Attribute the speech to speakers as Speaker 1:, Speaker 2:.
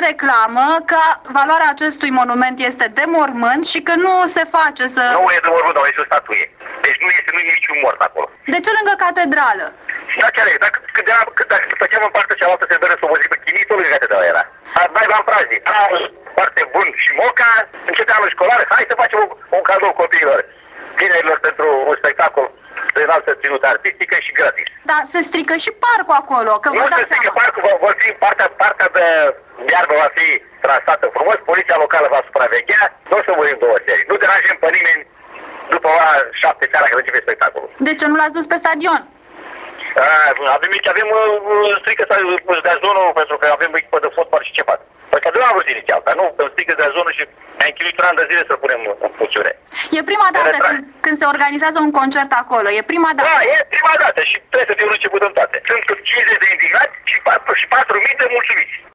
Speaker 1: reclamă că valoarea acestui monument este de mormânt și că nu se face să...
Speaker 2: Nu e de mormânt, este o statuie. Deci nu este niciun mort acolo.
Speaker 1: De ce lângă catedrală?
Speaker 2: Da, chiar e. Dacă făceam în partea cealaltă se dără să o văzi pe chinii, tot lângă catedrala era. Mai v-am praznic. Foarte bun și Moca, începe anul școlar, hai să facem un cadou copiilor, tinerilor pentru un spectacol de înaltă ținută artistică și gratis.
Speaker 1: Da, se strică și parcul acolo, că vă
Speaker 2: Nu se strică parcul, vor fi partea de iarbă va fi trasată frumos, poliția locală va supraveghea, nu o să murim două serii, nu deranjăm pe nimeni după ora 7 seara când începe spectacolul.
Speaker 1: De ce nu l-ați dus pe stadion?
Speaker 2: Avem strică de zonă pentru că avem echipă de fotbal și ceva. Păi că nu am vrut inițial, dar nu, îmi strică de zonă și ne-a închinuit un an de zile să punem în funcțiune.
Speaker 1: E prima dată când se organizează un concert acolo, e prima dată.
Speaker 2: Da, e prima dată și trebuie să fie un început în toate. Sunt 50 de indignați și 4.000 de mulțumiți.